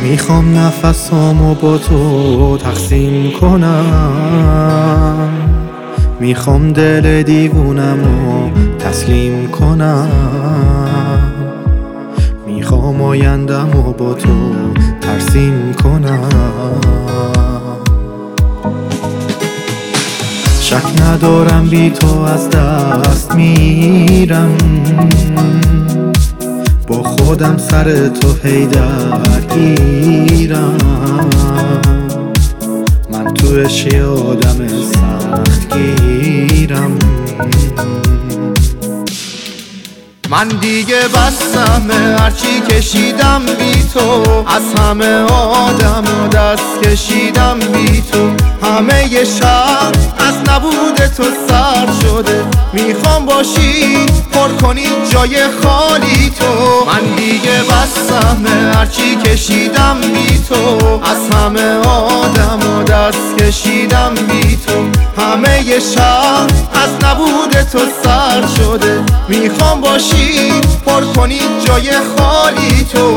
میخوام نفسامو با تو تقسیم کنم، میخوام دل دیوونمو تسلیم کنم، میخوام آیندمو با تو ترسیم کنم. شک ندارم بی تو از دست میرم، با خودم سر تو هی درگیرم. من تو عشق آدم سخت گیرم. من دیگه بسمه هرچی کشیدم بی تو، از همه آدم و دست کشیدم بی تو. همه ی شهر از نبود تو سر شده، میخوام باشی پر کنی جای خالی تو. من دیگه بسمه هرچی کشیدم بی تو، از همه آدم و دست کشیدم بی تو. همه ی شهر از نبود تو سر شده، میخوام باشی پر کنی جای خالی تو.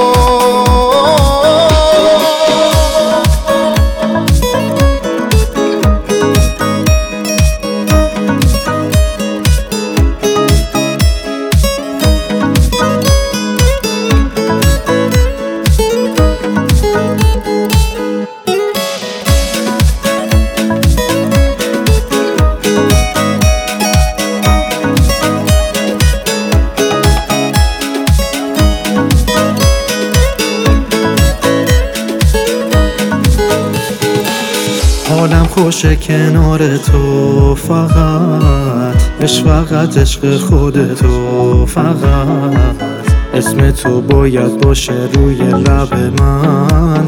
حالم خوشه کنار تو، فقط عشق خودتو. فقط اسم تو باید باشه روی لب من.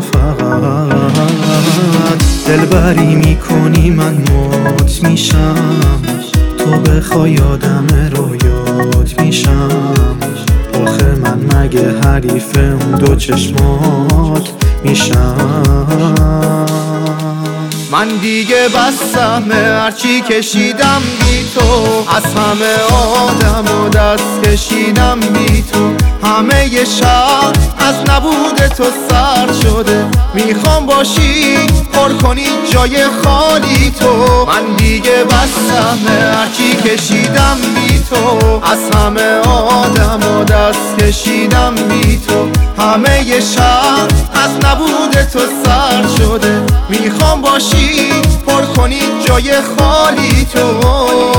فقط دلبری میکنی من مات میشم، تو بخوای آدم رویات میشم. آخه من مگه حریف اون دو چشمات میشم؟ من دیگه بسمه هرچی کشیدم بی تو، از همه آدم و دست کشیدم بی تو. همه ی شهر از نبود تو سر شده، میخوام باشی پر کنی جای خالی تو. من دیگه بسمه هرچی کشیدم بی تو، از همه آدم و دست کشیدم بی تو. همه ی شهر از نبود تو سر شده، میخوام باشی پر کنی جای خالی تو.